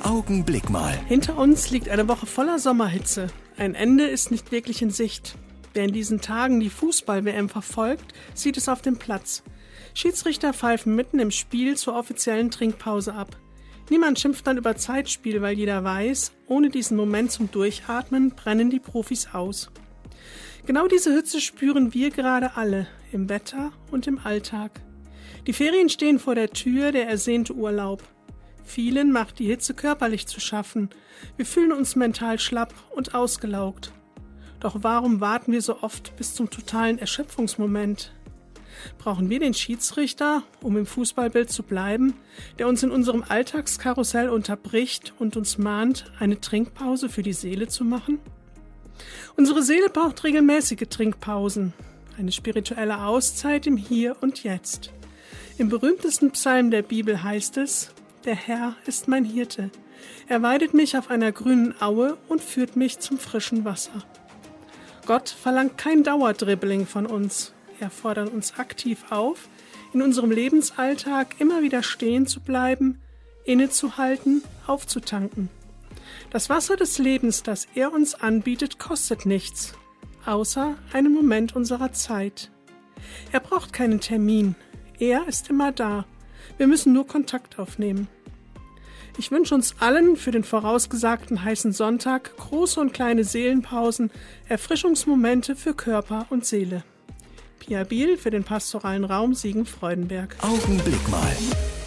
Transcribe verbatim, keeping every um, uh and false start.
Augenblick mal. Hinter uns liegt eine Woche voller Sommerhitze. Ein Ende ist nicht wirklich in Sicht. Wer in diesen Tagen die Fußball-W M verfolgt, sieht es auf dem Platz. Schiedsrichter pfeifen mitten im Spiel zur offiziellen Trinkpause ab. Niemand schimpft dann über Zeitspiel, weil jeder weiß, ohne diesen Moment zum Durchatmen brennen die Profis aus. Genau diese Hitze spüren wir gerade alle, im Wetter und im Alltag. Die Ferien stehen vor der Tür, der ersehnte Urlaub. Vielen macht die Hitze körperlich zu schaffen. Wir fühlen uns mental schlapp und ausgelaugt. Doch warum warten wir so oft bis zum totalen Erschöpfungsmoment? Brauchen wir den Schiedsrichter, um im Fußballbild zu bleiben, der uns in unserem Alltagskarussell unterbricht und uns mahnt, eine Trinkpause für die Seele zu machen? Unsere Seele braucht regelmäßige Trinkpausen, eine spirituelle Auszeit im Hier und Jetzt. Im berühmtesten Psalm der Bibel heißt es: Der Herr ist mein Hirte. Er weidet mich auf einer grünen Aue und führt mich zum frischen Wasser. Gott verlangt kein Dauerdribbling von uns. Er fordert uns aktiv auf, in unserem Lebensalltag immer wieder stehen zu bleiben, innezuhalten, aufzutanken. Das Wasser des Lebens, das er uns anbietet, kostet nichts, außer einen Moment unserer Zeit. Er braucht keinen Termin. Er ist immer da. Wir müssen nur Kontakt aufnehmen. Ich wünsche uns allen für den vorausgesagten heißen Sonntag große und kleine Seelenpausen, Erfrischungsmomente für Körper und Seele. Pia Biel für den pastoralen Raum Siegen-Freudenberg. Augenblick mal.